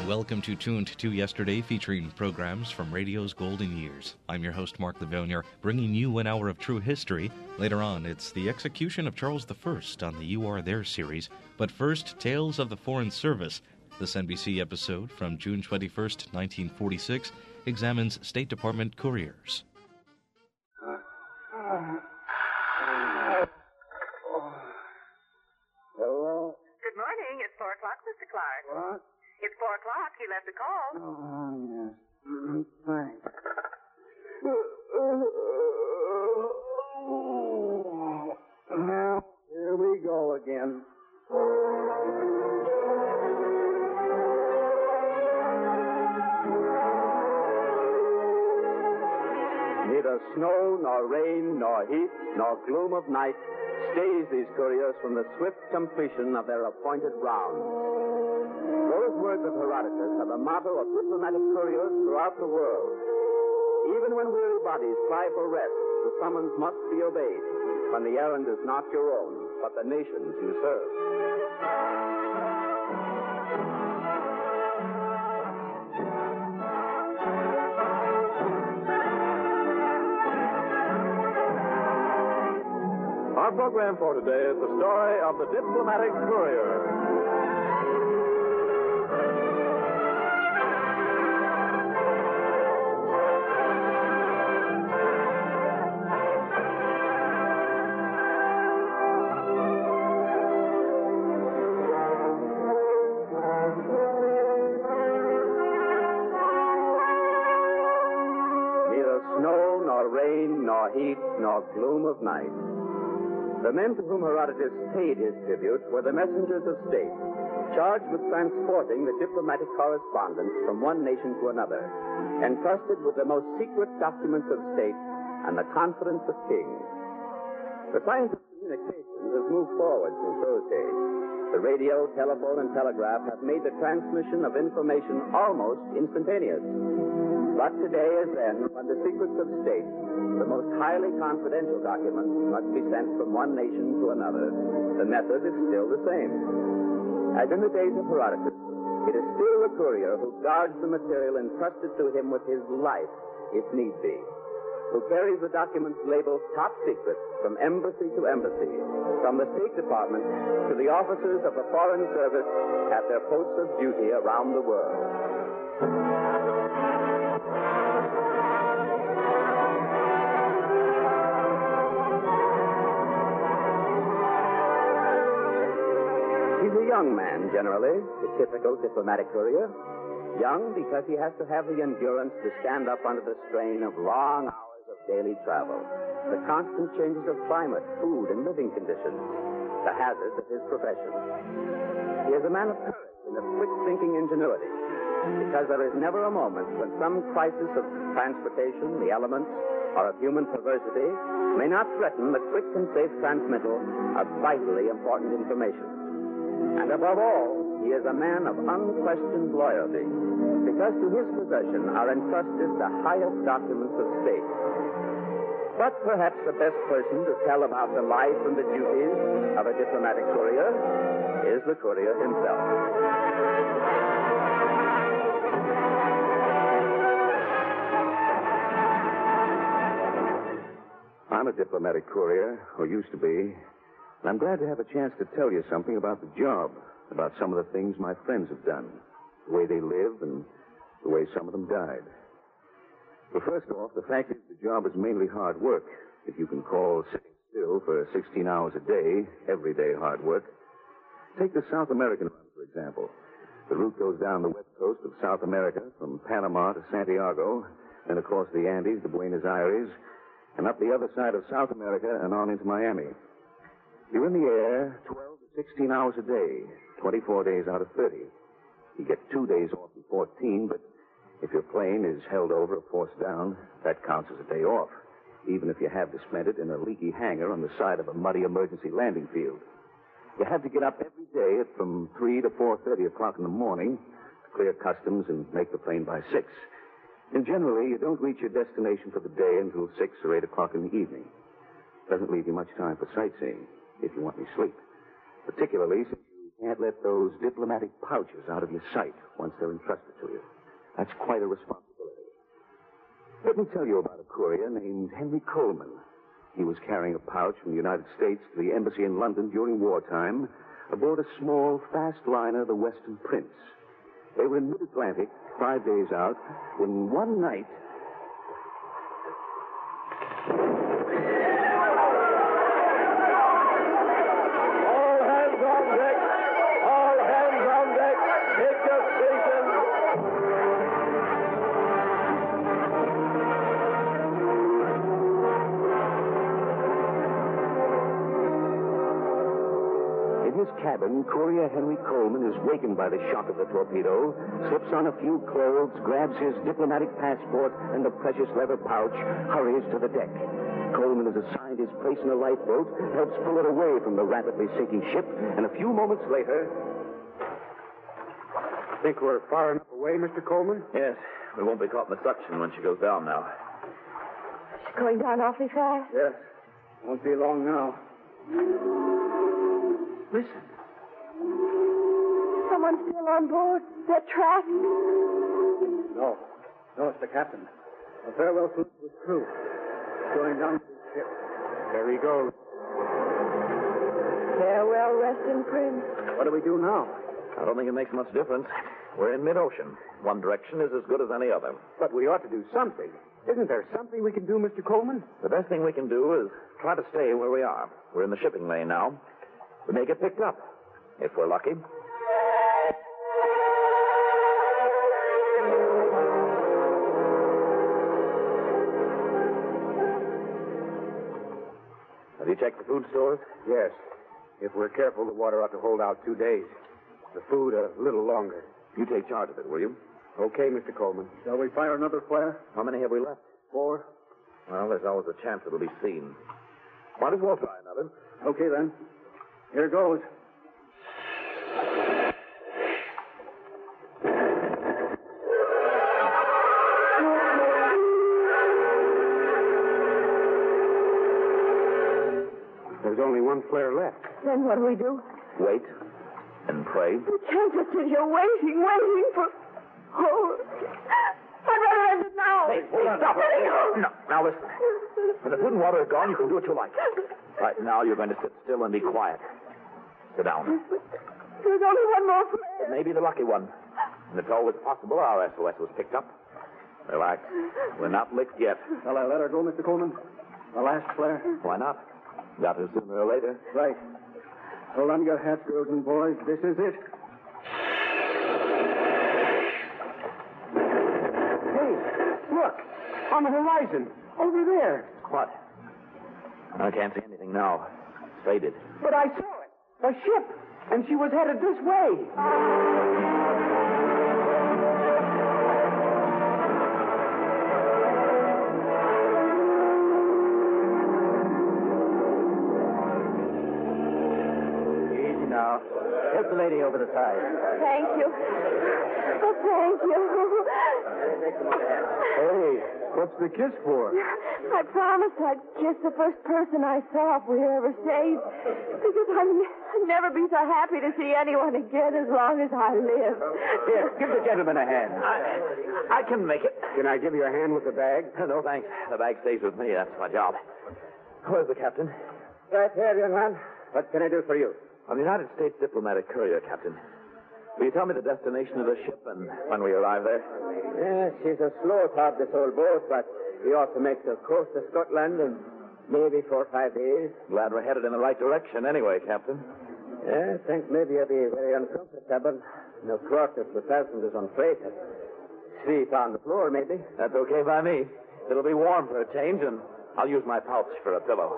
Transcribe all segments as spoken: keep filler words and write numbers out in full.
welcome to Tuned to Yesterday, featuring programs from radio's golden years. I'm your host, Mark Livonia, bringing you an hour of true history. Later on, it's the execution of Charles the First on the You Are There series. But first, Tales of the Foreign Service. This N B C episode from June twenty-first, nineteen forty-six, examines State Department couriers. Hello? Good morning. It's four o'clock, Mister Clark. What? It's four o'clock. You left a call. Oh, yes. Mm, thanks. Well, here we go again. Neither snow, nor rain, nor heat, nor gloom of night stays these couriers from the swift completion of their appointed rounds. Those words of Herodotus are the motto of diplomatic couriers throughout the world. Even when weary bodies cry for rest, the summons must be obeyed when the errand is not your own, but the nation's you serve. Our program for today is the story of the diplomatic courier. Neither snow, nor rain, nor heat, nor gloom of night. The men to whom Herodotus paid his tribute were the messengers of state, charged with transporting the diplomatic correspondence from one nation to another, entrusted with the most secret documents of state and the confidence of kings. The science of communications has moved forward since those days. The radio, telephone, and telegraph have made the transmission of information almost instantaneous. But today, as then, when the secrets of state, the most highly confidential documents, must be sent from one nation to another, the method is still the same. As in the days of Herodotus, it is still the courier who guards the material entrusted to him with his life, if need be, who carries the documents labeled top secret from embassy to embassy, from the State Department to the officers of the Foreign Service at their posts of duty around the world. He's a young man, generally, the typical diplomatic courier. Young because he has to have the endurance to stand up under the strain of long hours of daily travel, the constant changes of climate, food, and living conditions, the hazards of his profession. He is a man of courage and of quick-thinking ingenuity, because there is never a moment when some crisis of transportation, the elements, or of human perversity may not threaten the quick and safe transmittal of vitally important information. And above all, he is a man of unquestioned loyalty, because to his possession are entrusted the highest documents of state. But perhaps the best person to tell about the life and the duties of a diplomatic courier is the courier himself. I'm a diplomatic courier, or used to be. And I'm glad to have a chance to tell you something about the job, about some of the things my friends have done, the way they live, and the way some of them died. But first off, the fact is the job is mainly hard work, if you can call sitting still for sixteen hours a day, everyday hard work. Take the South American run, for example. The route goes down the west coast of South America, from Panama to Santiago, then across the Andes to Buenos Aires, and up the other side of South America and on into Miami. You're in the air twelve to sixteen hours a day, twenty-four days out of thirty. You get two days off in fourteen, but if your plane is held over or forced down, that counts as a day off, even if you have to spend it in a leaky hangar on the side of a muddy emergency landing field. You have to get up every day at from three to four thirty o'clock in the morning to clear customs and make the plane by six. And generally, you don't reach your destination for the day until six or eight o'clock in the evening. Doesn't leave you much time for sightseeing, if you want any sleep. Particularly since you can't let those diplomatic pouches out of your sight once they're entrusted to you. That's quite a responsibility. Let me tell you about a courier named Henry Coleman. He was carrying a pouch from the United States to the embassy in London during wartime aboard a small, fast liner, the Western Prince. They were in mid-Atlantic, five days out, when one night... All hands on deck! All hands on deck! Take your station! In his cabin, Courier Henry Coleman is wakened by the shock of the torpedo, slips on a few clothes, grabs his diplomatic passport and the precious leather pouch, hurries to the deck. Coleman is assigned his place in a lifeboat, helps pull it away from the rapidly sinking ship, and a few moments later... Think we're far enough away, Mister Coleman? Yes, we won't be caught in the suction when she goes down now. She's going down awfully fast. Yes. Won't be long now. Listen. Someone's still on board. They're trapped. No. No, it's the captain. A farewell salute to his crew. Going down to the ship. There he goes. Farewell, Western Prince. What do we do now? I don't think it makes much difference. We're in mid-ocean. One direction is as good as any other. But we ought to do something. Isn't there something we can do, Mister Coleman? The best thing we can do is try to stay where we are. We're in the shipping lane now. We may get picked up, if we're lucky. Have you checked the food stores? Yes. If we're careful, the water ought to hold out two days. The food a little longer. You take charge of it, will you? Okay, Mister Coleman. Shall we fire another flare? How many have we left? Four. Well, there's always a chance it'll be seen. Might as well try another. Okay, then. Here goes. There's only one flare left. Then what do we do? Wait and pray. We can't just sit here waiting, waiting for... Oh, I'd rather end it now. Hey, hey, stop it. No, now listen. When the food and water are gone, you can do what you like. Right now, you're going to sit still and be quiet. Sit down. There's only one more flare. It may be the lucky one. And it's always possible our S O S was picked up. Relax. We're not licked yet. Shall I let her go, Mister Coleman? The last flare? Why not? Got her sooner or later. Right. Hold on to your hats, girls and boys. This is it. Hey, look. On the horizon. Over there. What? I can't see anything now. It's faded. But I saw it. A ship. And she was headed this way. Easy now. Help the lady over the side. Thank you. Oh, thank you. Hey, what's the kiss for? I promised I'd kiss the first person I saw if we were ever saved. Because I'll n- never be so happy to see anyone again as long as I live. Here, give the gentleman a hand. I, I can make it. Can I give you a hand with the bag? No, thanks. The bag stays with me. That's my job. Where's the captain? Right here, young man. What can I do for you? I'm the United States diplomatic courier, Captain. Will you tell me the destination of the ship and when we arrive there? Yes, she's a slow top, this old boat, but we ought to make the coast of Scotland in maybe four or five days. Glad we're headed in the right direction anyway, Captain. Yeah, I think maybe you'll be very uncomfortable. No quarters for passengers on freight. Sleep on the floor, maybe. That's okay by me. It'll be warm for a change, and I'll use my pouch for a pillow.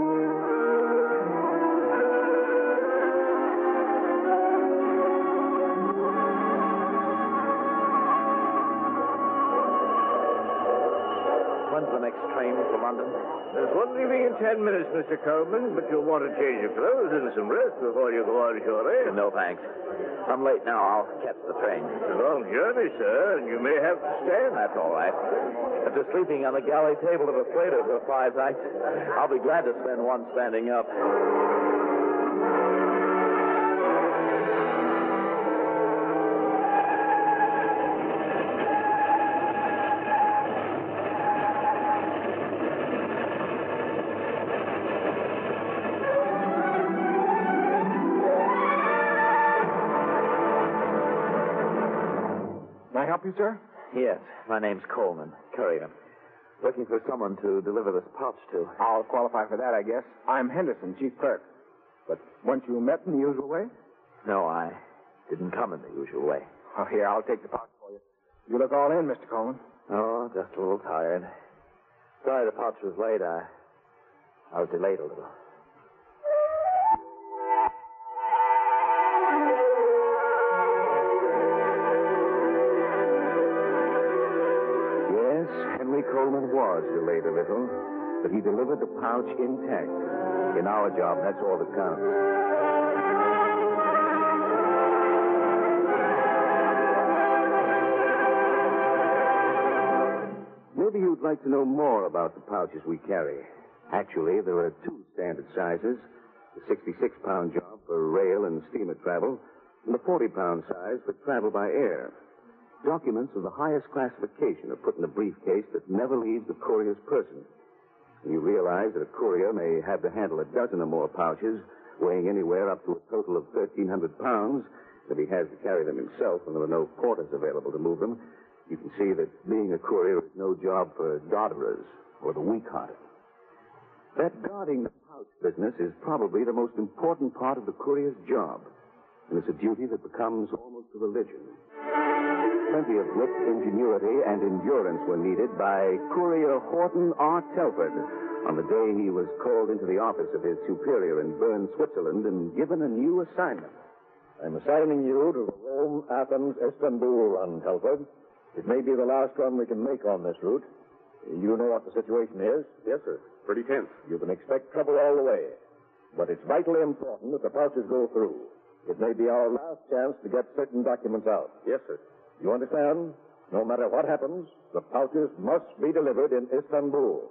When's the next train to London? There's one leaving in ten minutes, Mister Coleman, but you'll want to change your clothes and some rest before you go on shore, eh? No, thanks. I'm late now. I'll catch the train. It's a long journey, sir, and you may have to stand. That's all right. After sleeping on the galley table of a freighter for five nights, I'll be glad to spend one standing up. help you, sir? Yes, my name's Coleman, courier. Looking for someone to deliver this pouch to. I'll qualify for that, I guess. I'm Henderson, chief clerk. But weren't you met in the usual way? No, I didn't come in the usual way. Oh, here, I'll take the pouch for you. You look all in, Mister Coleman. Oh, just a little tired. Sorry the pouch was late. I, I was delayed a little. Yes, Henry Coleman was delayed a little, but he delivered the pouch intact. In our job, that's all that counts. Maybe you'd like to know more about the pouches we carry. Actually, there are two standard sizes, the sixty-six pound job for rail and steamer travel, and the forty pound size for travel by air. Documents of the highest classification are put in a briefcase that never leaves the courier's person. And you realize that a courier may have to handle a dozen or more pouches, weighing anywhere up to a total of thirteen hundred pounds, if he has to carry them himself and there are no porters available to move them. You can see that being a courier is no job for dodderers or the weak-hearted. That guarding the pouch business is probably the most important part of the courier's job, and it's a duty that becomes almost a religion. Plenty of wit, ingenuity, and endurance were needed by Courier Horton R. Telford on the day he was called into the office of his superior in Bern, Switzerland, and given a new assignment. I'm assigning you to the Rome, Athens, Istanbul run, Telford. It may be the last run we can make on this route. You know what the situation is? Yes, sir. Pretty tense. You can expect trouble all the way. But it's vitally important that the pouches go through. It may be our last chance to get certain documents out. Yes, sir. You understand? No matter what happens, the pouches must be delivered in Istanbul.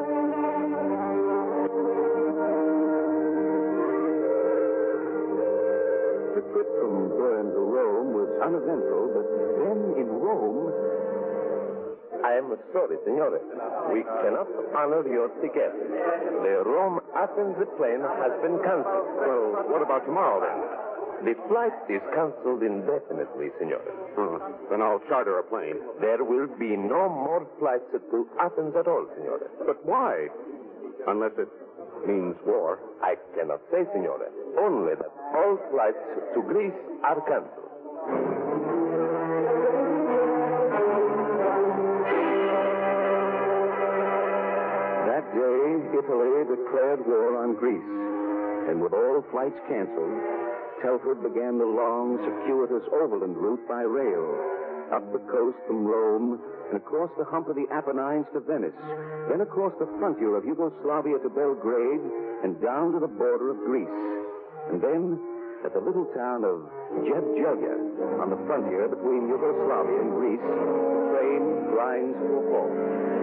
The trip from Bern to Rome was uneventful, but then in Rome... I am sorry, Signore. We cannot honor your ticket. The Rome-Athens plane has been canceled. Well, what about tomorrow, then? The flight is canceled indefinitely, Signore. Hmm. Then I'll charter a plane. There will be no more flights to Athens at all, Signore. But why? Unless it means war. I cannot say, Signore. Only that all flights to Greece are canceled. That day, Italy declared war on Greece. And with all flights canceled, Telford began the long, circuitous overland route by rail, up the coast from Rome and across the hump of the Apennines to Venice, then across the frontier of Yugoslavia to Belgrade and down to the border of Greece. And then at the little town of Jevgelja on the frontier between Yugoslavia and Greece, the train grinds to a halt.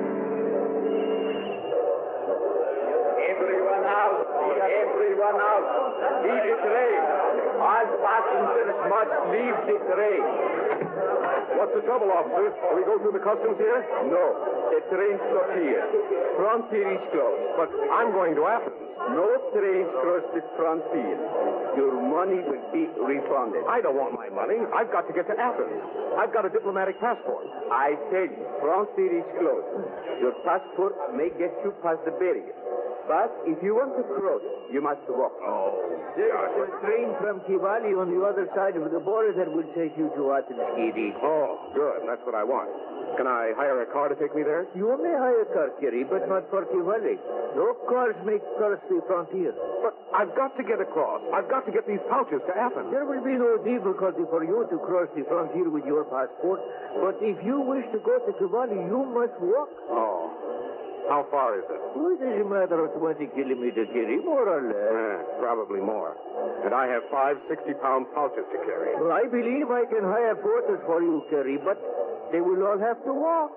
Everyone out! Everyone out! Leave the train! All passengers must leave the train. What's the trouble, officer? Do we go through the customs here? No. The train's not here. Frontier is closed. But I'm going to Athens. No trains cross the frontier. Your money will be refunded. I don't want my money. I've got to get to Athens. I've got a diplomatic passport. I tell you, frontier is closed. Your passport may get you past the barrier. But if you want to cross, you must walk. Oh, There's a train from Kivali on the other side of the border that will take you to Athens, Kitty. Oh, good. That's what I want. Can I hire a car to take me there? You may hire a car, Kitty, but not for Kivali. No cars make cross the frontier. But I've got to get across. I've got to get these pouches to Athens. There will be no difficulty for you to cross the frontier with your passport. But if you wish to go to Kivali, you must walk. Oh. How far is it? Well, it is a matter of twenty kilometers, Kitty, more or less. Eh, probably more. And I have five sixty-pound pouches to carry. Well, I believe I can hire porters for you, Kerry, but they will all have to walk.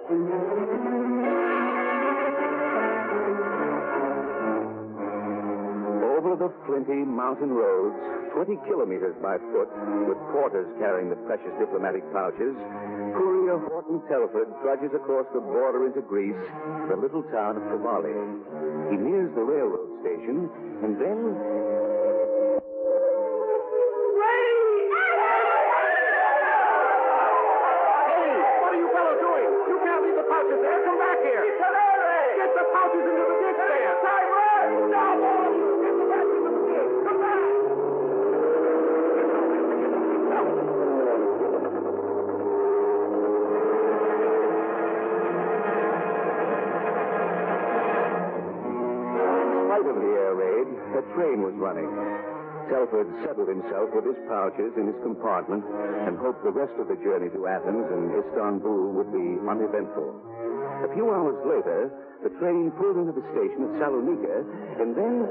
Over the flinty mountain roads, twenty kilometers by foot, with porters carrying the precious diplomatic pouches, Courier Horton Telford trudges across the border into Greece, the little town of Kivali. He nears the railroad station, and then... running. Telford settled himself with his pouches in his compartment and hoped the rest of the journey to Athens and Istanbul would be uneventful. A few hours later, the train pulled into the station at Salonika, and then...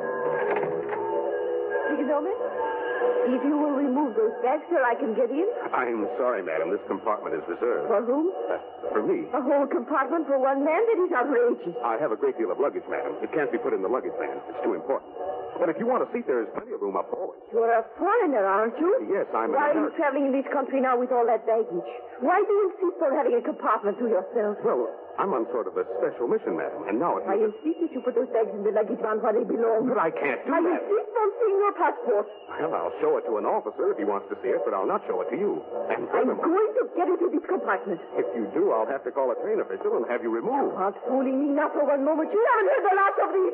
Do you know me? If you will remove those bags, sir, I can get in. I'm sorry, madam. This compartment is reserved. For whom? Uh, for me. A whole compartment for one man? That is outrageous. I have a great deal of luggage, madam. It can't be put in the luggage van. It's too important. But if you want a seat, there is plenty of room up forward. You're a foreigner, aren't you? Yes, I'm Why an are you traveling in this country now with all that baggage? Why do you insist on having a compartment to yourself? Well, I'm on sort of a special mission, madam. And now if I you... insist that you put those bags in the luggage van where they belong. But I can't do I that. insist on seeing your passport. Well, I'll show it to an officer if he wants to see it, but I'll not show it to you. And I'm going to get into this compartment. If you do, I'll have to call a train official and have you removed. You aren't fooling me not for one moment. You haven't heard the last of this.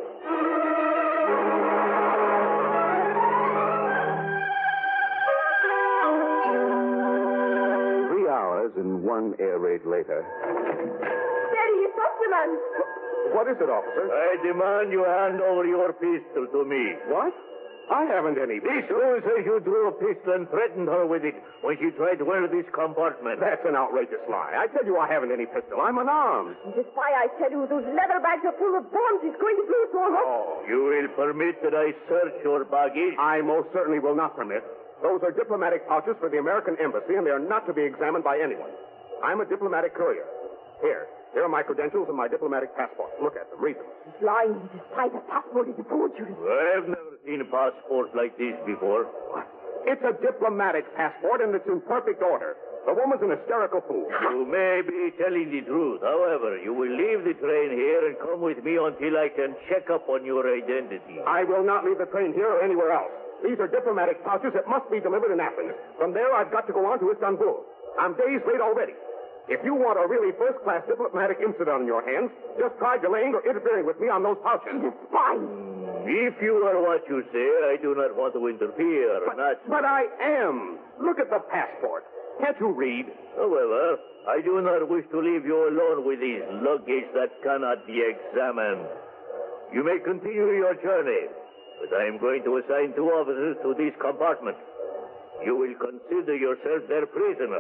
Three hours and one air raid later. There he is, Busterman. What is it, officer? I demand you hand over your pistol to me. What? I haven't any. This woman says you drew a pistol and threatened her with it when she tried to enter this compartment. That's an outrageous lie. I tell you I haven't any pistol. I'm unarmed. That's why I tell you those leather bags are full of bombs. It's going to be so hot. Oh, you will permit that I search your baggage? I most certainly will not permit. Those are diplomatic pouches for the American embassy, and they are not to be examined by anyone. I'm a diplomatic courier. Here. Here are my credentials and my diplomatic passport. Look at them. Read them. He's lying. Despite the passport is a forgery. I've never seen a passport like this before. What? It's a diplomatic passport, and it's in perfect order. The woman's an hysterical fool. You may be telling the truth. However, you will leave the train here and come with me until I can check up on your identity. I will not leave the train here or anywhere else. These are diplomatic pouches that must be delivered in Athens. From there, I've got to go on to Istanbul. I'm days late already. If you want a really first-class diplomatic incident on your hands, just try delaying or interfering with me on those pouches. He's a spy. If you are what you say, I do not want to interfere. But, not... but I am. Look at the passport. Can't you read? However, I do not wish to leave you alone with these luggage that cannot be examined. You may continue your journey, but I am going to assign two officers to this compartment. You will consider yourself their prisoner.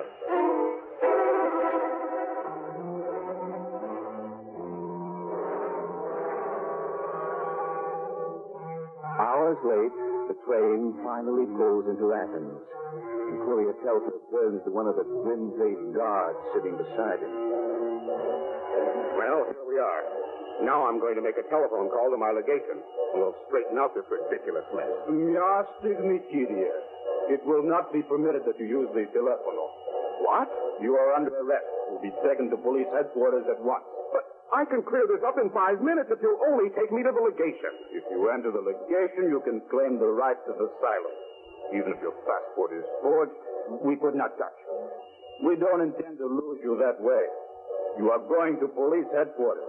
Hours late, the train finally pulls into Athens. And Courier Telford turns to one of the grim-faced guards sitting beside him. Well, here we are. Now I'm going to make a telephone call to my legation, and we'll straighten out this ridiculous mess. Mjastigny Kyrie. It will not be permitted that you use the telephone. What? You are under arrest. You'll be taken to police headquarters at once. But I can clear this up in five minutes if you'll only take me to the legation. If you enter the legation, you can claim the right of asylum. Even if your passport is forged, we could not touch you. We don't intend to lose you that way. You are going to police headquarters.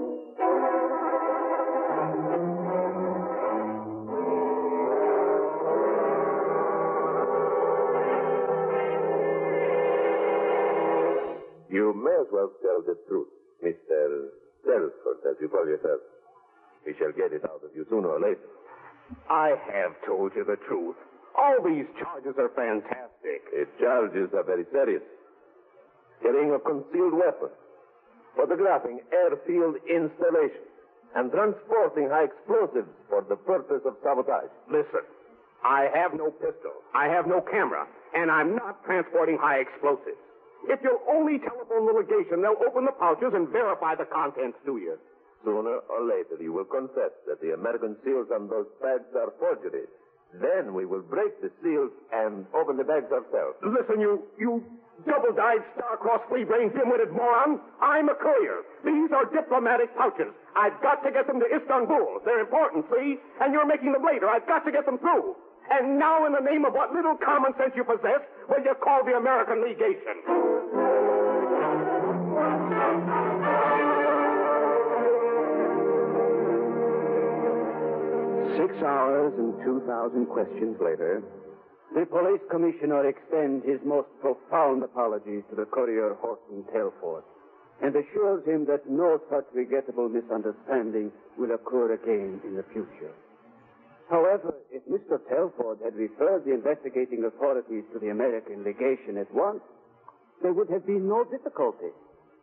You may as well tell the truth, Mister Telford, as you call yourself. We shall get it out of you sooner or later. I have told you the truth. All these charges are fantastic. The charges are very serious. Carrying a concealed weapon, photographing airfield installations, and transporting high explosives for the purpose of sabotage. Listen, I have no pistol, I have no camera, and I'm not transporting high explosives. If you'll only telephone the legation, they'll open the pouches and verify the contents to you. Sooner or later, you will confess that the American seals on those bags are forgeries. Then we will break the seals and open the bags ourselves. Listen, you, you double-dyed, star-crossed, flea-brained, dim-witted moron. I'm a courier. These are diplomatic pouches. I've got to get them to Istanbul. They're important, see? And you're making them later. I've got to get them through. And now, in the name of what little common sense you possess, will you call the American legation? Six hours and two thousand questions later. The police commissioner extends his most profound apologies to the courier Horton Telford and assures him that no such regrettable misunderstanding will occur again in the future. However, if Mister Telford had referred the investigating authorities to the American legation at once, there would have been no difficulty.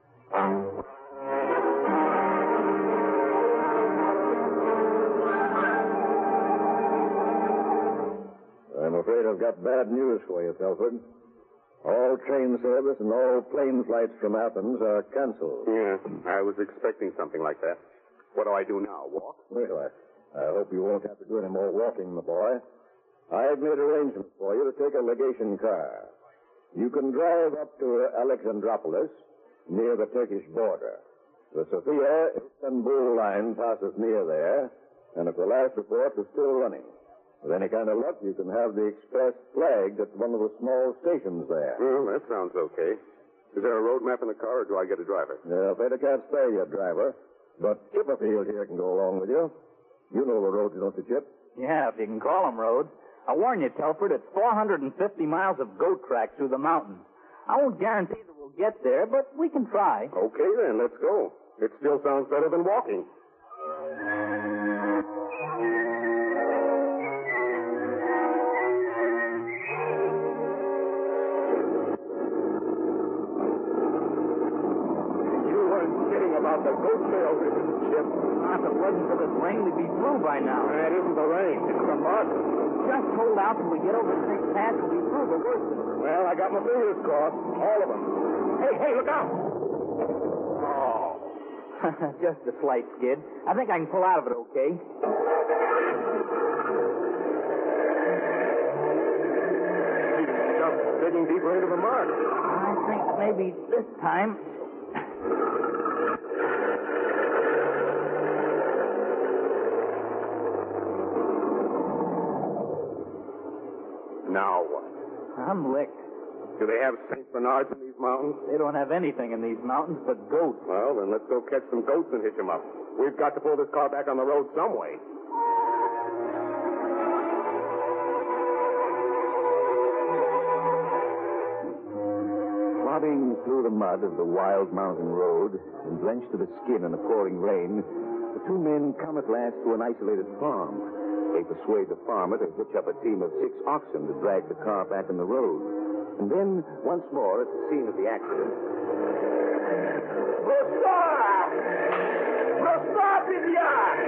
I'm afraid I've got bad news for you, Telford. All train service and all plane flights from Athens are canceled. Yeah, I was expecting something like that. What do I do now? Walk? Well, I, I hope you won't have to do any more walking, my boy. I've made arrangements for you to take a legation car. You can drive up to Alexandropolis, near the Turkish border. The Sofia-Istanbul line passes near there, and if the last report is still running, with any kind of luck, you can have the express flagged at one of the small stations there. Well, that sounds okay. Is there a road map in the car, or do I get a driver? Yeah, afraid I can't spare you a driver, but Chipperfield here can go along with you. You know the roads, don't you, Chip? Yeah, if you can call them roads. I warn you, Telford, it's four hundred fifty miles of goat track through the mountains. I won't guarantee that we'll get there, but we can try. Okay, then, let's go. It still sounds better than walking. About the goat trail business, Chip. If it wasn't for this rain, we'd be through by now. That isn't the rain. It's the mud. Just hold out till we get over the next pass and be through the worst of it. Well, I got my fingers crossed. All of them. Hey, hey, look out! Oh. Just a slight skid. I think I can pull out of it okay. Just digging deeper into the mud. I think maybe this time... Now what? I'm licked. Do they have Saint Bernards in these mountains? They don't have anything in these mountains but goats. Well, then let's go catch some goats and hitch them up. We've got to pull this car back on the road some way. Plodding through the mud of the wild mountain road and drenched to the skin in the pouring rain, the two men come at last to an isolated farm. They persuade the farmer to hitch up a team of six oxen to drag the car back on the road. And then, once more, at the scene of the accident. Rostov! Rostov is here!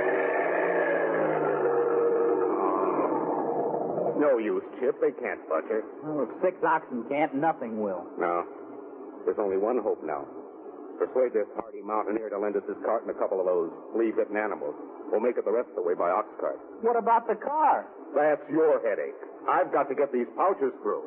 No use, Chip. They can't budge her. Well, if six oxen can't, nothing will. No. There's only one hope now. Persuade this hardy mountaineer to lend us his cart and a couple of those flea-bitten animals. We'll make it the rest of the way by ox cart. What about the car? That's your headache. I've got to get these pouches through.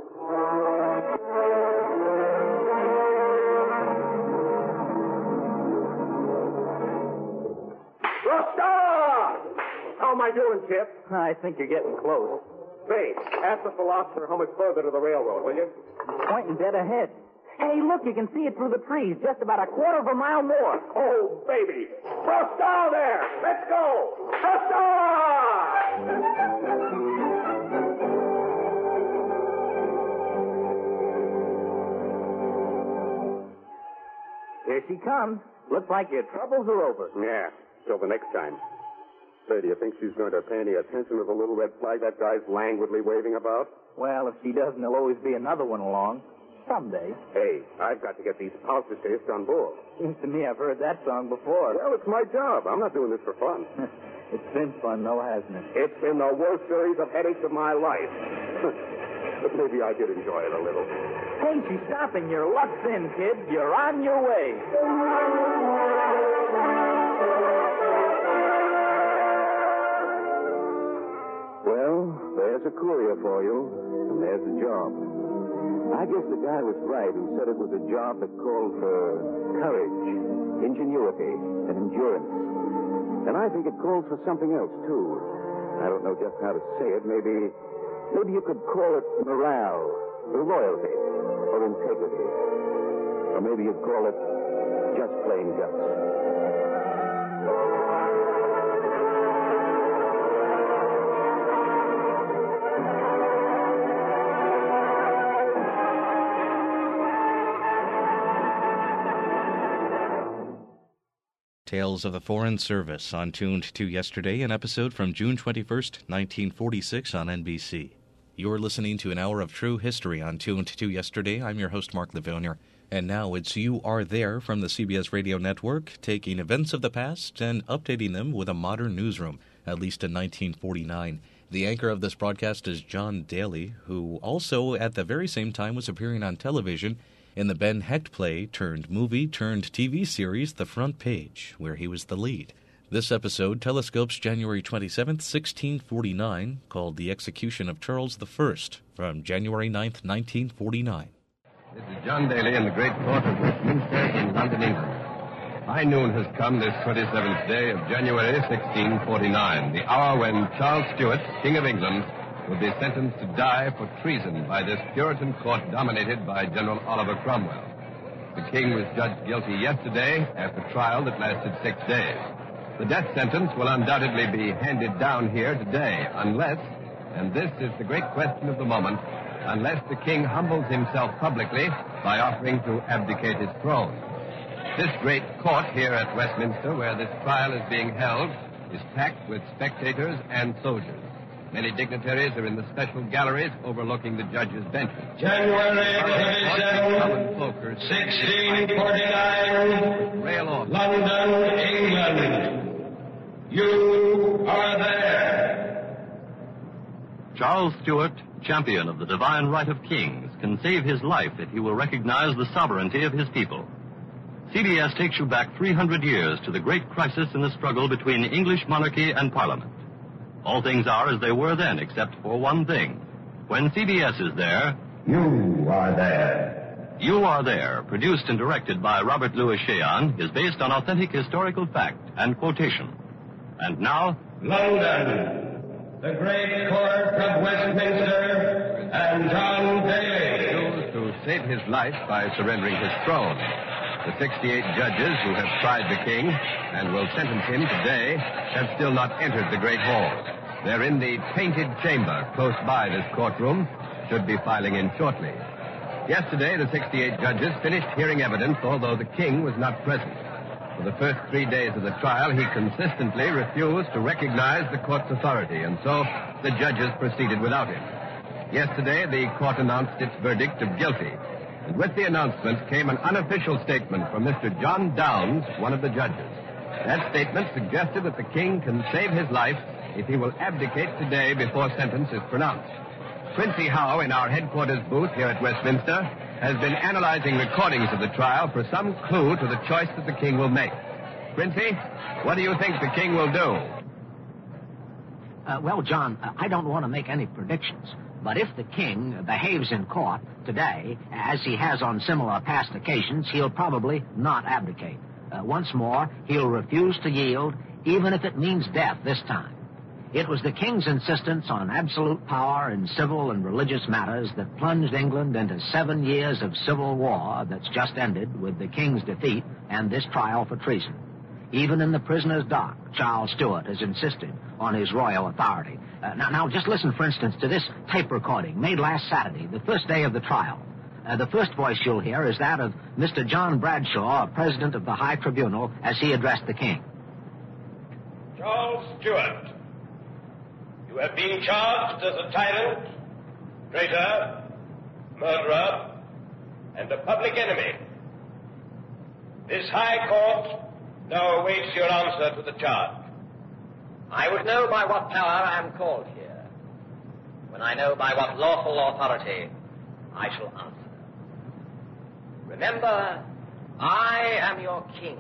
Rostov! How am I doing, Chip? I think you're getting close. Say, ask the philosopher how much further to the railroad, will you? Pointing dead ahead. Hey, look, you can see it through the trees. Just about a quarter of a mile more. Oh, baby. Rostov there! Let's go! Rostov! Here she comes. Looks like your troubles are over. Yeah, till the next time. Say, do you think she's going to pay any attention to the little red flag that guy's languidly waving about? Well, if she doesn't, there'll always be another one along. Someday. Hey, I've got to get these pouches to Istanbul. Seems to me I've heard that song before. Well, it's my job. I'm not doing this for fun. It's been fun, though, hasn't it? It's been the worst series of headaches of my life. But maybe I did enjoy it a little. Hey, she's stopping. Your luck's in, kid. You're on your way. Well, there's a courier for you, and there's the job. I guess the guy was right who said it was a job that called for courage, ingenuity, and endurance. And I think it calls for something else, too. I don't know just how to say it. Maybe, maybe you could call it morale, or loyalty, or integrity. Or maybe you'd call it just plain guts. Tales of the Foreign Service on Tuned to Yesterday, an episode from June twenty-first, nineteen forty-six on N B C. You're listening to an hour of true history on Tuned to Yesterday. I'm your host, Mark Livonia. And now it's You Are There from the C B S Radio Network, taking events of the past and updating them with a modern newsroom, at least in nineteen forty-nine. The anchor of this broadcast is John Daly, who also at the very same time was appearing on television in the Ben Hecht play turned movie turned T V series The Front Page, where he was the lead. This episode telescopes January twenty-seventh, sixteen forty-nine, called The Execution of Charles the First, from January ninth, nineteen forty-nine. This is John Daly in the great court of Westminster in London, England. High noon has come this twenty-seventh day of January sixteen forty-nine, the hour when Charles Stuart, King of England, will be sentenced to die for treason by this Puritan court dominated by General Oliver Cromwell. The king was judged guilty yesterday after trial that lasted six days. The death sentence will undoubtedly be handed down here today unless, and this is the great question of the moment, unless the king humbles himself publicly by offering to abdicate his throne. This great court here at Westminster, where this trial is being held, is packed with spectators and soldiers. Many dignitaries are in the special galleries overlooking the judges' benches. January twenty-seventh, sixteen forty-nine, London, England. You are there. Charles Stuart, champion of the divine right of kings, can save his life if he will recognize the sovereignty of his people. C B S takes you back three hundred years to the great crisis in the struggle between English monarchy and Parliament. All things are as they were then, except for one thing. When C B S is there, you are there. You Are There, produced and directed by Robert Louis Cheon, is based on authentic historical fact and quotation. And now, London, the great court of Westminster, and John Daly. Chose to save his life by surrendering his throne. The sixty-eight judges who have tried the king and will sentence him today have still not entered the great hall. They're in the painted chamber close by this courtroom, should be filing in shortly. Yesterday, the sixty-eight judges finished hearing evidence, although the king was not present. For the first three days of the trial, he consistently refused to recognize the court's authority, and so the judges proceeded without him. Yesterday, the court announced its verdict of guilty. And with the announcement came an unofficial statement from Mister John Downes, one of the judges. That statement suggested that the king can save his life if he will abdicate today before sentence is pronounced. Quincy Howe, in our headquarters booth here at Westminster, has been analyzing recordings of the trial for some clue to the choice that the king will make. Quincy, what do you think the king will do? Uh, well, John, I don't want to make any predictions. But if the king behaves in court today, as he has on similar past occasions, he'll probably not abdicate. Uh, once more, he'll refuse to yield, even if it means death this time. It was the king's insistence on absolute power in civil and religious matters that plunged England into seven years of civil war that's just ended with the king's defeat and this trial for treason. Even in the prisoner's dock, Charles Stuart has insisted on his royal authority. Uh, now, now, just listen, for instance, to this tape recording made last Saturday, the first day of the trial. Uh, the first voice you'll hear is that of Mister John Bradshaw, president of the High Tribunal, as he addressed the king. Charles Stuart, you have been charged as a tyrant, traitor, murderer, and a public enemy. This High Court now awaits your answer to the charge. I would know by what power I am called here, when I know by what lawful authority I shall answer. Remember, I am your king.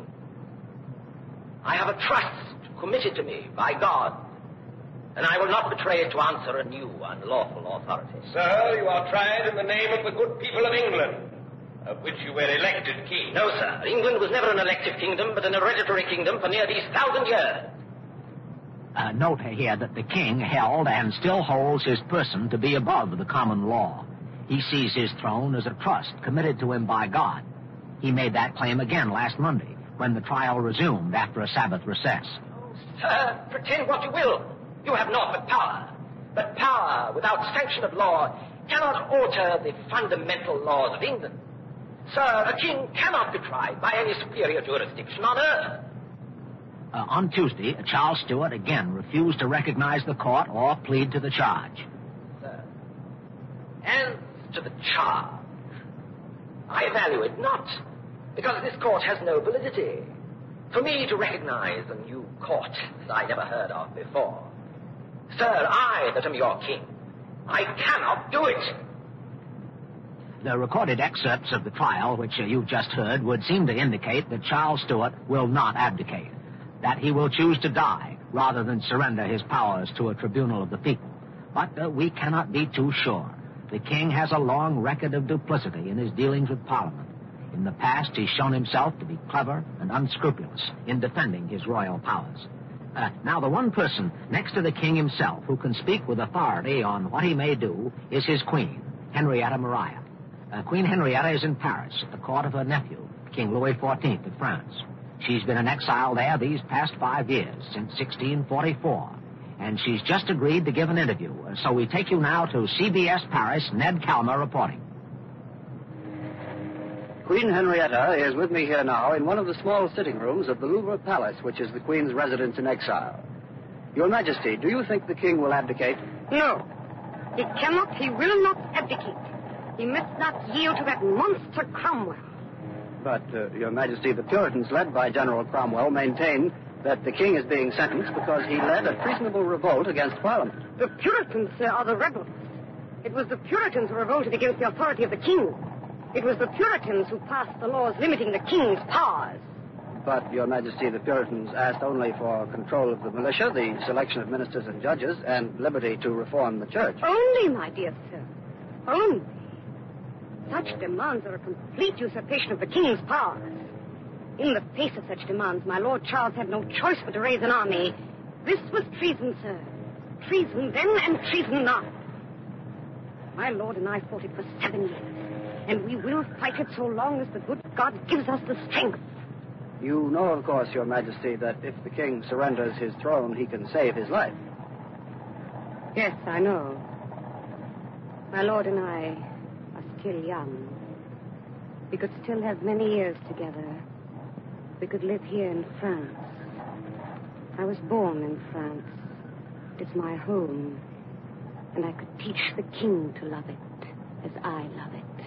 I have a trust committed to me by God, and I will not betray it to answer a new unlawful authority. Sir, you are tried in the name of the good people of England, of which you were elected king. No, sir. England was never an elective kingdom, but an hereditary kingdom for near these thousand years. Uh, note here that the king held and still holds his person to be above the common law. He sees his throne as a trust committed to him by God. He made that claim again last Monday, when the trial resumed after a Sabbath recess. Oh, sir, pretend what you will. You have naught but power. But power without sanction of law cannot alter the fundamental laws of England. Sir, a king cannot be tried by any superior jurisdiction on earth. Uh, on Tuesday, Charles Stuart again refused to recognize the court or plead to the charge. Sir, as to the charge, I value it not because this court has no validity. For me to recognize a new court that I never heard of before. Sir, I that am your king, I cannot do it. The recorded excerpts of the trial, which uh, you've just heard, would seem to indicate that Charles Stuart will not abdicate, that he will choose to die rather than surrender his powers to a tribunal of the people. But uh, we cannot be too sure. The king has a long record of duplicity in his dealings with Parliament. In the past, he's shown himself to be clever and unscrupulous in defending his royal powers. Uh, now, the one person next to the king himself who can speak with authority on what he may do is his queen, Henrietta Maria. Uh, Queen Henrietta is in Paris at the court of her nephew, King Louis the fourteenth of France. She's been in exile there these past five years, since sixteen forty-four. And she's just agreed to give an interview. Uh, so we take you now to C B S Paris, Ned Calmer reporting. Queen Henrietta is with me here now in one of the small sitting rooms of the Louvre Palace, which is the Queen's residence in exile. Your Majesty, do you think the King will abdicate? No. He cannot, he will not abdicate. He must not yield to that monster Cromwell. But, uh, Your Majesty, the Puritans, led by General Cromwell, maintain that the King is being sentenced because he led a treasonable revolt against Parliament. The Puritans, sir, are the rebels. It was the Puritans who revolted against the authority of the King. It was the Puritans who passed the laws limiting the King's powers. But, Your Majesty, the Puritans asked only for control of the militia, the selection of ministers and judges, and liberty to reform the church. Only, my dear sir. Only. Such demands are a complete usurpation of the King's powers. In the face of such demands, my Lord Charles had no choice but to raise an army. This was treason, sir. Treason then and treason now. My Lord and I fought it for seven years, and we will fight it so long as the good God gives us the strength. You know, of course, Your Majesty, that if the King surrenders his throne, he can save his life. Yes, I know. My Lord and I are still young. We could still have many years together. We could live here in France. I was born in France. It's my home. And I could teach the King to love it as I love it.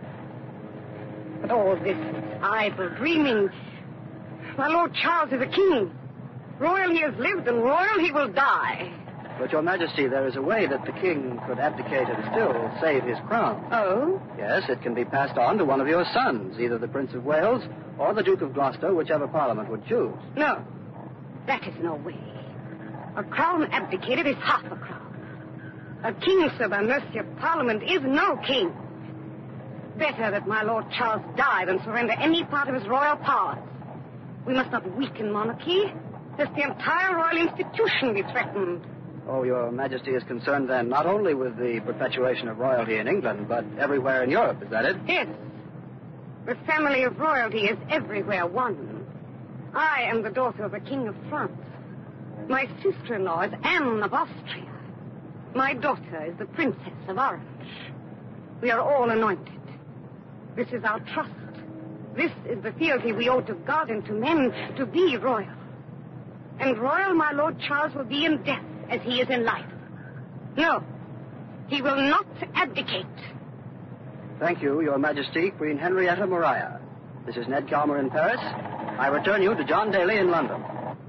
But all this is idle dreaming. My Lord Charles is a king. Royal he has lived, and royal he will die. But, Your Majesty, there is a way that the King could abdicate and still save his crown. Oh? Yes, it can be passed on to one of your sons, either the Prince of Wales or the Duke of Gloucester, whichever Parliament would choose. No, that is no way. A crown abdicated is half a crown. A king, sir, by mercy of Parliament, is no king. Better that my Lord Charles die than surrender any part of his royal powers. We must not weaken monarchy, lest the entire royal institution be threatened. Oh, Your Majesty is concerned, then, not only with the perpetuation of royalty in England, but everywhere in Europe, is that it? Yes. The family of royalty is everywhere one. I am the daughter of a king of France. My sister-in-law is Anne of Austria. My daughter is the Princess of Orange. We are all anointed. This is our trust. This is the fealty we owe to God and to men to be royal. And royal my Lord Charles will be in death as he is in life. No, he will not abdicate. Thank you, Your Majesty, Queen Henrietta Maria. This is Ned Calmer in Paris. I return you to John Daly in London.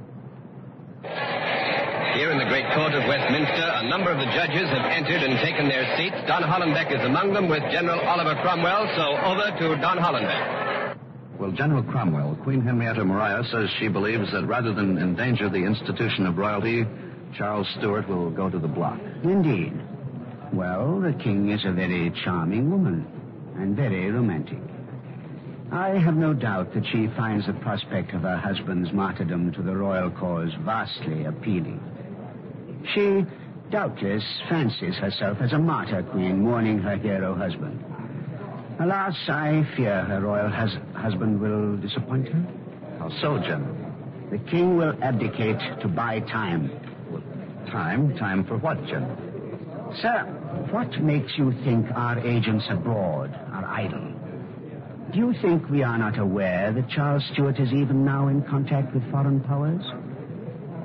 Here in the great court of Westminster, a number of the judges have entered and taken their seats. Don Hollenbeck is among them with General Oliver Cromwell, so over to Don Hollenbeck. Well, General Cromwell, Queen Henrietta Maria says she believes that rather than endanger the institution of royalty, Charles Stuart will go to the block. Indeed. Well, the king is a very charming woman and very romantic. I have no doubt that she finds the prospect of her husband's martyrdom to the royal cause vastly appealing. She doubtless fancies herself as a martyr queen mourning her hero husband. Alas, I fear her royal hus- husband will disappoint her. How so, General? The king will abdicate to buy time. Time? Time for what, General? Sir, what makes you think our agents abroad are idle? Do you think we are not aware that Charles Stuart is even now in contact with foreign powers?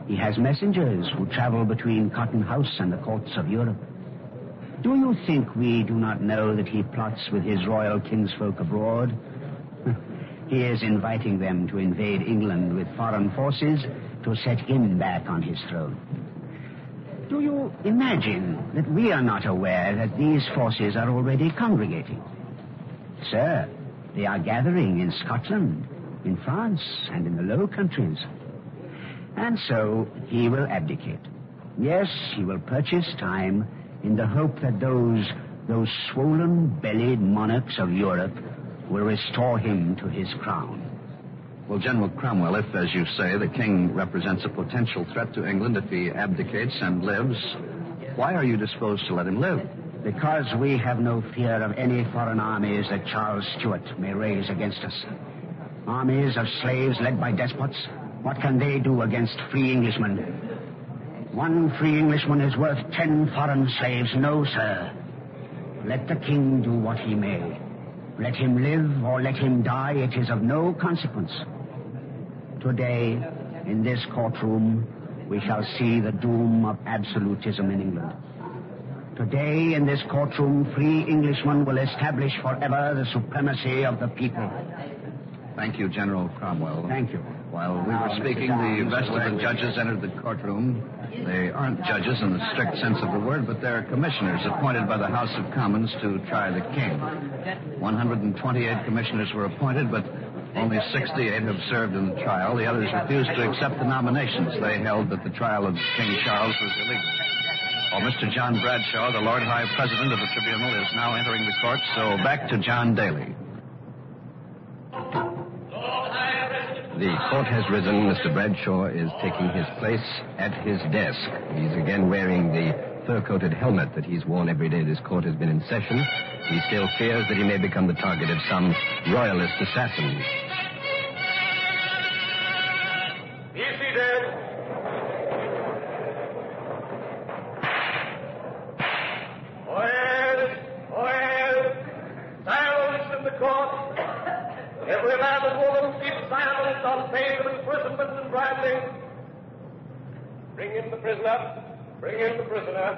He has messengers who travel between Cotton House and the courts of Europe. Do you think we do not know that he plots with his royal kinsfolk abroad? He is inviting them to invade England with foreign forces to set him back on his throne. Do you imagine that we are not aware that these forces are already congregating? Sir, they are gathering in Scotland, in France, and in the Low Countries. And so he will abdicate. Yes, he will purchase time in the hope that those, those swollen-bellied monarchs of Europe will restore him to his crown. Well, General Cromwell, if, as you say, the king represents a potential threat to England if he abdicates and lives, why are you disposed to let him live? Because we have no fear of any foreign armies that Charles Stuart may raise against us. Armies of slaves led by despots, what can they do against free Englishmen? One free Englishman is worth ten foreign slaves. No, sir. Let the king do what he may. Let him live or let him die, it is of no consequence. Today, in this courtroom, we shall see the doom of absolutism in England. Today, in this courtroom, free Englishmen will establish forever the supremacy of the people. Thank you, General Cromwell. Thank you. While we were speaking, the rest of the judges entered the courtroom. They aren't judges in the strict sense of the word, but they're commissioners appointed by the House of Commons to try the king. one hundred twenty-eight commissioners were appointed, but only sixty-eight have served in the trial. The others refused to accept the nominations. They held that the trial of King Charles was illegal. Well, Mister John Bradshaw, the Lord High President of the Tribunal, is now entering the court, so back to John Daly. The court has risen. Mister Bradshaw is taking his place at his desk. He's again wearing the fur-coated helmet that he's worn every day this court has been in session. He still fears that he may become the target of some royalist assassin. Be seated. Oil, oil, silence in the court. Every man and woman keep silence on pain of imprisonment and branding. Bring in the prisoner. Bring in the prisoner.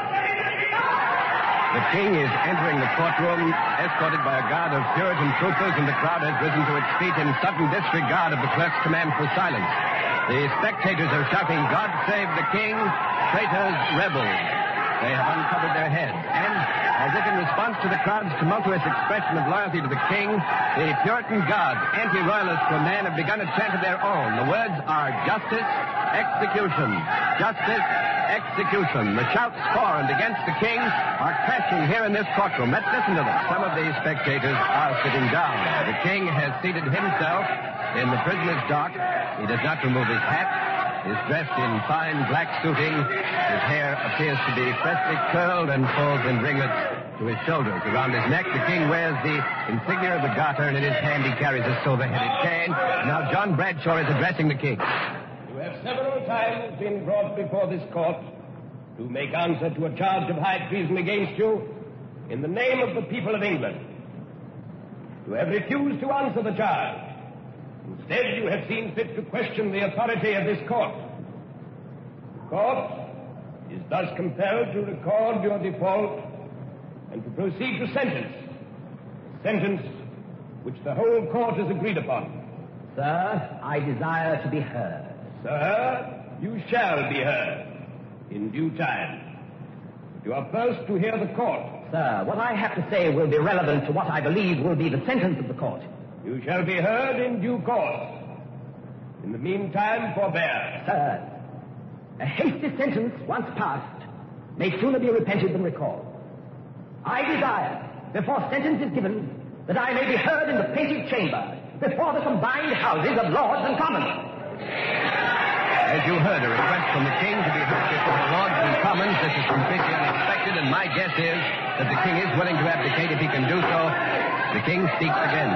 The king is entering the courtroom, escorted by a guard of Puritan troopers, and the crowd has risen to its feet in sudden disregard of the clerk's command for silence. The spectators are shouting, "God save the king, traitors, rebels." They have uncovered their heads, and as if in response to the crowd's tumultuous expression of loyalty to the king, the Puritan Guards, anti-royalist for men, have begun a chant of their own. The words are justice, execution, justice, execution. The shouts for and against the king are crashing here in this courtroom. Let's listen to them. Some of these spectators are sitting down. The king has seated himself in the prisoner's dock. He does not remove his hat. Is dressed in fine black suiting. His hair appears to be freshly curled and falls in ringlets to his shoulders. Around his neck, the king wears the insignia of the garter, and in his hand he carries a silver-headed cane. Now John Bradshaw is addressing the king. You have several times been brought before this court to make answer to a charge of high treason against you in the name of the people of England. You have refused to answer the charge. Instead, you have seen fit to question the authority of this court. The court is thus compelled to record your default and to proceed to sentence. A sentence which the whole court has agreed upon. Sir, I desire to be heard. Sir, you shall be heard in due time. But you are first to hear the court. Sir, what I have to say will be relevant to what I believe will be the sentence of the court. You shall be heard in due course. In the meantime, forbear. Sir, a hasty sentence, once passed, may sooner be repented than recalled. I desire, before sentence is given, that I may be heard in the painted chamber, before the combined houses of Lords and Commons. As you heard, a request from the king to be heard before the Lords and Commons. This is completely unexpected, and my guess is that the king is willing to abdicate if he can do so. The king speaks again.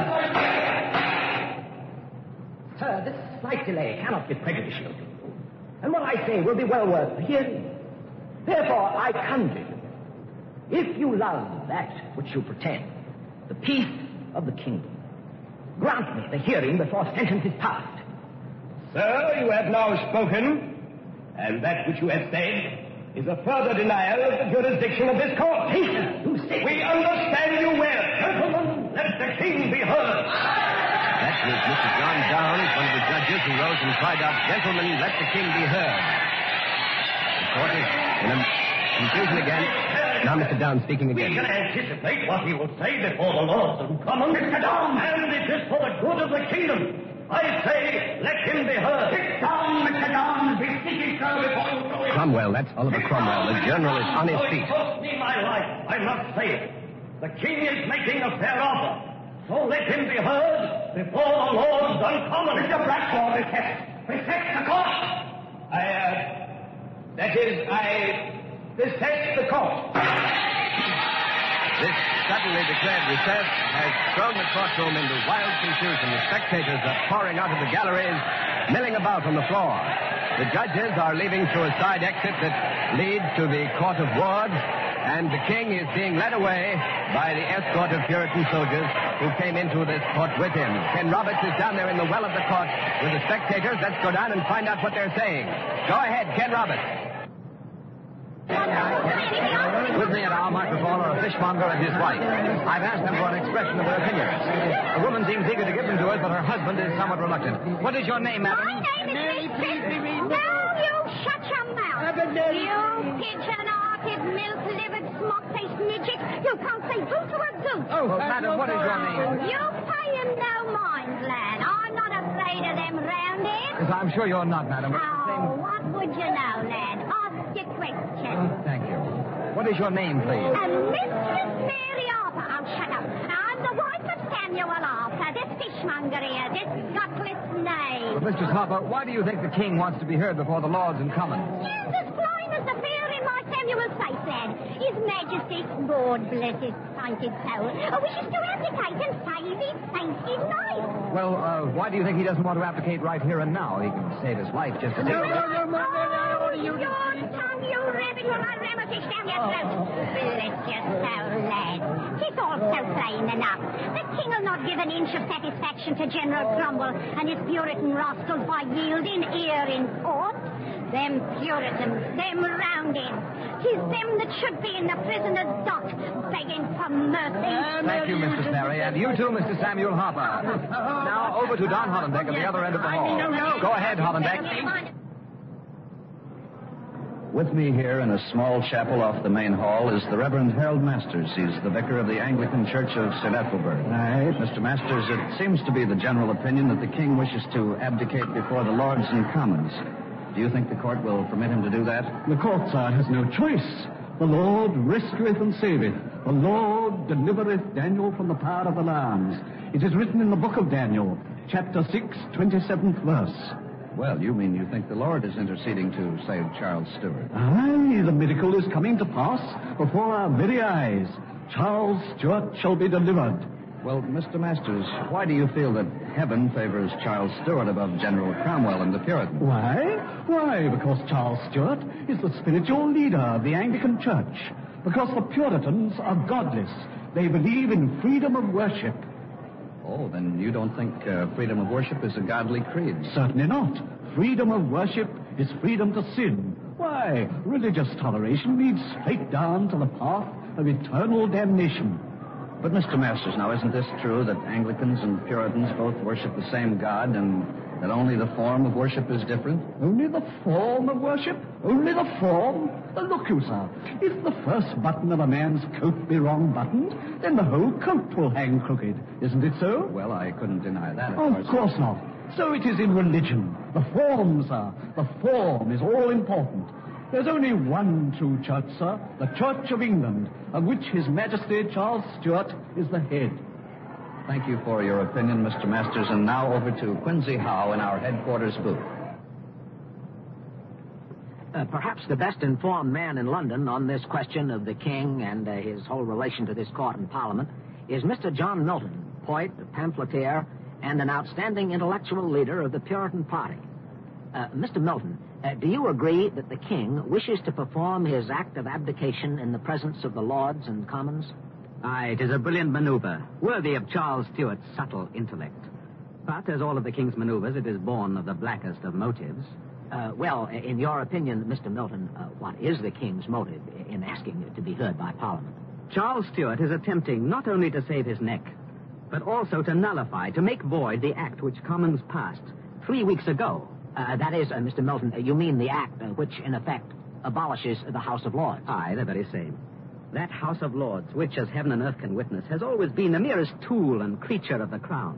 Sir, this slight delay cannot be prejudicial to you. And what I say will be well worth hearing. Therefore, I conjure you, if you love that which you pretend, the peace of the kingdom, grant me the hearing before sentence is passed. Sir, you have now spoken. And that which you have said is a further denial of the jurisdiction of this court. We understand you well. Gentlemen, let the king be heard. That was Mister John Downs, one of the judges, who rose and cried out, "Gentlemen, let the king be heard." The court is in a confusion again. Now Mister Downs speaking again. We can anticipate what he will say before the Lords and Commons. Mister Downs! And it is for the good of the kingdom. I say, let him be heard. Sit down, Mister Downs. Be speaking, sir, before you go in. Cromwell, that's Oliver Cromwell. The general is on his feet. It cost me my life. I must say it. The king is making a fair offer. So let him be heard before the Lords and Commons. Mister Blackmore, recess. Recess the court. I, uh, that is, I recess the court. This suddenly declared recess has thrown the courtroom into wild confusion. The spectators are pouring out of the galleries, milling about on the floor. The judges are leaving through a side exit that leads to the Court of Ward, and the king is being led away by the escort of Puritan soldiers who came into this court with him. Ken Roberts is down there in the well of the court with the spectators. Let's go down and find out what they're saying. Go ahead, Ken Roberts. With me at our microphone are a fishmonger and his wife. I've asked them for an expression of their opinions. The woman seems eager to give them to us, but her husband is somewhat reluctant. What is your name, madam? My name is Miss No, you shut your mouth. You pigeon-hearted, milk-livered, smock-faced midget. You can't say boo to a goose. Oh, madam, what is your name? You pay him no mind, lad. I'm not afraid of them roundheads. Yes, I'm sure you're not, madam. Oh, what would you know, lad? Ask your question. Oh, thank you. What is your name, please? Uh, Mistress Mary Arthur. Oh, shut up. I'm the wife of Samuel Arthur, this fishmonger here, this gutless knave. Well, Mistress Harper, why do you think the king wants to be heard before the Lords and Commons? Yes, as plain as the fear in my Samuel's face, lad. His Majesty, Lord bless his sainted soul, wishes to abdicate and save his sainted life. Well, uh, why do you think he doesn't want to abdicate right here and now? He can save his life just as... No, no, no, no, no, no, you... Your tongue, you rabbit, will I ram a fish down your throat. Bless your soul, lad. It's all so plain enough. The king will not give an inch of satisfaction to General Cromwell and his Puritan rascals by yielding ear in court. Them Puritans, them roundheads. Tis them that should be in the prisoner's dock, begging for mercy. Thank you, Mistress Mary, and you too, Mister Samuel Harper. Now, over to Don Hollenbeck at the other end of the hall. Go ahead, Hollenbeck. With me here in a small chapel off the main hall is the Reverend Harold Masters. He's the vicar of the Anglican Church of Saint Ethelbert. Right. Mister Masters, it seems to be the general opinion that the king wishes to abdicate before the Lords and Commons. Do you think the court will permit him to do that? The court, sir, has no choice. The Lord rescueth and saveth. The Lord delivereth Daniel from the power of the lions. It is written in the book of Daniel, chapter six, twenty-seventh verse. Well, you mean you think the Lord is interceding to save Charles Stuart? Aye, the miracle is coming to pass before our very eyes. Charles Stuart shall be delivered. Well, Mister Masters, why do you feel that heaven favors Charles Stuart above General Cromwell and the Puritans? Why? Why? Because Charles Stuart is the spiritual leader of the Anglican Church. Because the Puritans are godless. They believe in freedom of worship. Oh, then you don't think uh, freedom of worship is a godly creed? Certainly not. Freedom of worship is freedom to sin. Why, religious toleration leads straight down to the path of eternal damnation. But, Mister Masters, now, isn't this true that Anglicans and Puritans both worship the same God and that only the form of worship is different? Only the form of worship? Only the form? Uh, look you, sir. If the first button of a man's coat be wrong buttoned, then the whole coat will hang crooked. Isn't it so? Well, I couldn't deny that, of oh, course. Of course not. So it is in religion. The form, sir. The form is all important. There's only one true church, sir, the Church of England, of which His Majesty Charles Stuart is the head. Thank you for your opinion, Mister Masters, and now over to Quincy Howe in our headquarters booth. Uh, perhaps the best informed man in London on this question of the king and uh, his whole relation to this court and parliament is Mister John Milton, poet, pamphleteer, and an outstanding intellectual leader of the Puritan party. Uh, Mister Milton, uh, do you agree that the king wishes to perform his act of abdication in the presence of the Lords and Commons? Aye, it is a brilliant maneuver, worthy of Charles Stuart's subtle intellect. But, as all of the king's maneuvers, it is born of the blackest of motives. Uh, well, in your opinion, Mister Milton, uh, what is the king's motive in asking to be heard by Parliament? Charles Stuart is attempting not only to save his neck, but also to nullify, to make void the act which Commons passed three weeks ago. Uh, that is, uh, Mister Milton, uh, you mean the act uh, which, in effect, abolishes the House of Lords? Aye, the very same. That House of Lords, which, as heaven and earth can witness, has always been the merest tool and creature of the crown.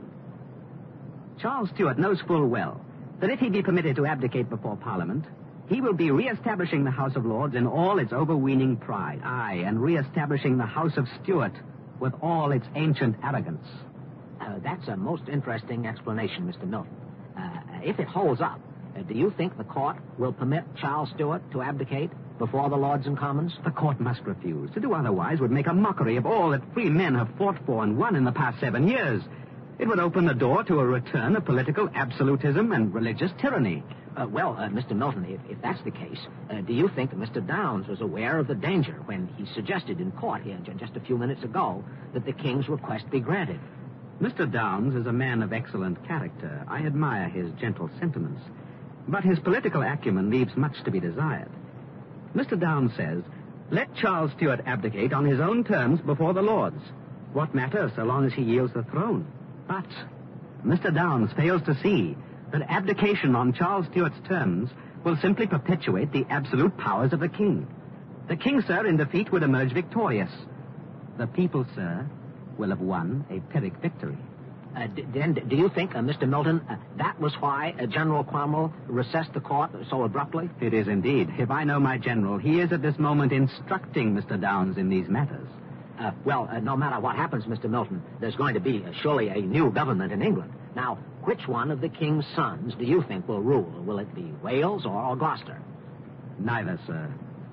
Charles Stuart knows full well that if he be permitted to abdicate before Parliament, he will be re-establishing the House of Lords in all its overweening pride. Aye, and re-establishing the House of Stuart with all its ancient arrogance. Uh, that's a most interesting explanation, Mister Milton. Uh, if it holds up, uh, do you think the court will permit Charles Stuart to abdicate before the Lords and Commons? The court must refuse. To do otherwise would make a mockery of all that free men have fought for and won in the past seven years. It would open the door to a return of political absolutism and religious tyranny. Uh, well, uh, Mister Milton, if, if that's the case, uh, do you think that Mister Downes was aware of the danger when he suggested in court here just a few minutes ago that the king's request be granted? Mister Downes is a man of excellent character. I admire his gentle sentiments. But his political acumen leaves much to be desired. Mister Downes says, let Charles Stuart abdicate on his own terms before the Lords. What matter so long as he yields the throne? But Mister Downes fails to see that abdication on Charles Stuart's terms will simply perpetuate the absolute powers of the king. The king, sir, in defeat would emerge victorious. The people, sir, will have won a Pyrrhic victory. Uh, d- then, do you think, uh, Mister Milton, uh, that was why uh, General Cromwell recessed the court so abruptly? It is indeed. If I know my general, he is at this moment instructing Mister Downes in these matters. Uh, well, uh, no matter what happens, Mister Milton, there's going to be uh, surely a new government in England. Now, which one of the king's sons do you think will rule? Will it be Wales or, or Gloucester? Neither, sir.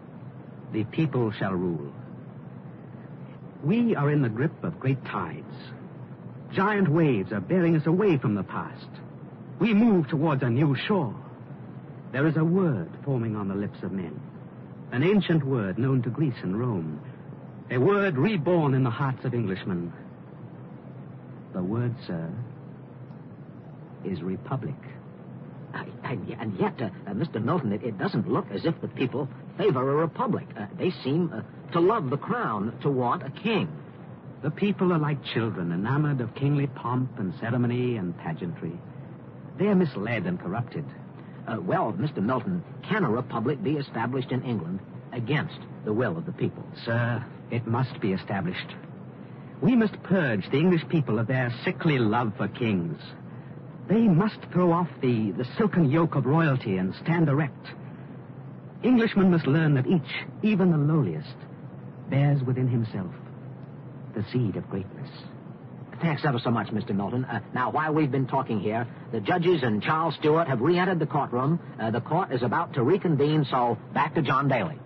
The people shall rule. We are in the grip of great tides. Giant waves are bearing us away from the past. We move towards a new shore. There is a word forming on the lips of men. An ancient word known to Greece and Rome. A word reborn in the hearts of Englishmen. The word, sir, is republic. I, I, and yet, uh, uh, Mister Milton, it, it doesn't look as if the people favor a republic. Uh, they seem uh, to love the crown, to want a king. The people are like children, enamored of kingly pomp and ceremony and pageantry. They are misled and corrupted. Uh, well, Mister Milton, can a republic be established in England against the will of the people? Sir, it must be established. We must purge the English people of their sickly love for kings. They must throw off the, the silken yoke of royalty and stand erect. Englishmen must learn that each, even the lowliest, bears within himself the seed of greatness. Thanks ever so much, Mister Milton. Uh, now, while we've been talking here, the judges and Charles Stuart have re-entered the courtroom. Uh, the court is about to reconvene, so back to John Daly.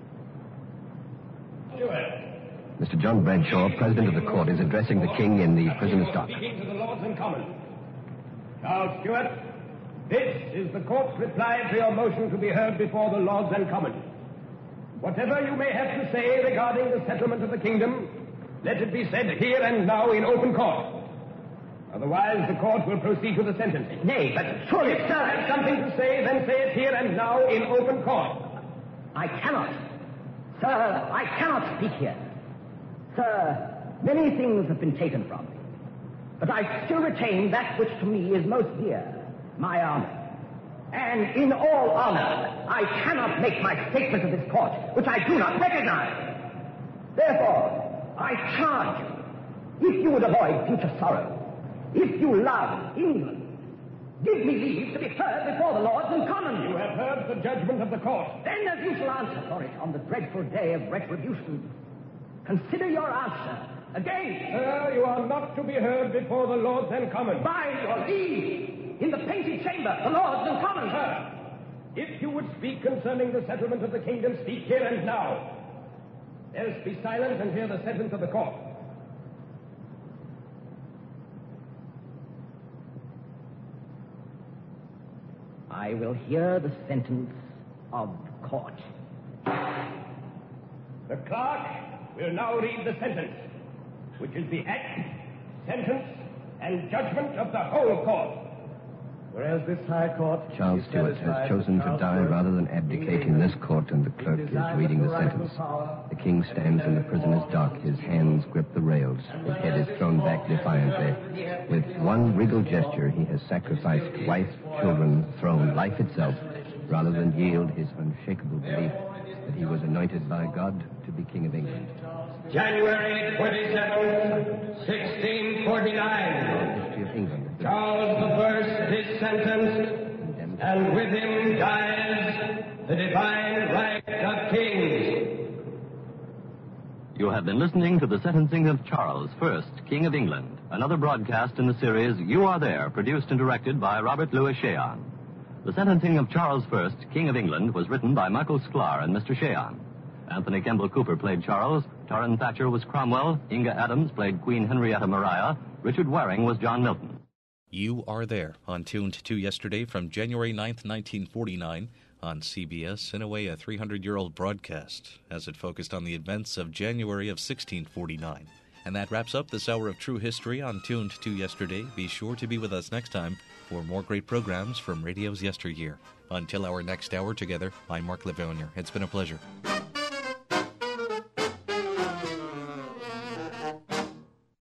Mister John Bradshaw, President of the Court, is addressing the King in the prisoner's dock. Speaking to the Lords and Commons. Charles Stuart, this is the court's reply to your motion to be heard before the Lords and Commons. Whatever you may have to say regarding the settlement of the kingdom, let it be said here and now in open court. Otherwise, the court will proceed to the sentencing. Nay, but surely, if sir has something to say, then say it here and now in open court. I cannot. Sir, I cannot speak here. Sir, many things have been taken from me. But I still retain that which to me is most dear, my honor. And in all honor, I cannot make my statement to this court, which I do not recognize. Therefore, I charge you, if you would avoid future sorrow, if you love England, give me leave to be heard before the Lords and Commons. You have heard the judgment of the court. Then as you shall answer for it on the dreadful day of retribution, consider your answer again. Sir, you are not to be heard before the Lords and Commons. By your leave, in the painted chamber, the Lords and Commons. Sir, if you would speak concerning the settlement of the kingdom, speak here and now. Else be silent and hear the sentence of the court. I will hear the sentence of the court. The clerk will now read the sentence, which is the act, sentence, and judgment of the whole court. Whereas this High Court... Charles Stuart has chosen to die rather than abdicate in this court, and the clerk is reading the sentence. The king stands in the prisoner's dock. His hands grip the rails. His head is thrown back defiantly. With one regal gesture, he has sacrificed wife, children, throne, life itself, rather than yield his unshakable belief that he was anointed by God to be King of England. January twenty-seventh, sixteen forty-nine. History of England. Charles the First is sentenced, and with him dies the divine right of kings. You have been listening to the sentencing of Charles First, King of England, another broadcast in the series You Are There, produced and directed by Robert Louis Cheon. The sentencing of Charles First, King of England, was written by Michael Sklar and Mister Cheon. Anthony Kemble Cooper played Charles, Torrin Thatcher was Cromwell, Inga Adams played Queen Henrietta Maria, Richard Waring was John Milton. You Are There, on Tuned to Yesterday from January ninth, nineteen forty-nine, on C B S, in a way a three hundred year old broadcast, as it focused on the events of January of sixteen forty-nine. And that wraps up this hour of true history on Tuned to Yesterday. Be sure to be with us next time for more great programs from radio's yesteryear. Until our next hour together, I'm Mark Livonia. It's been a pleasure.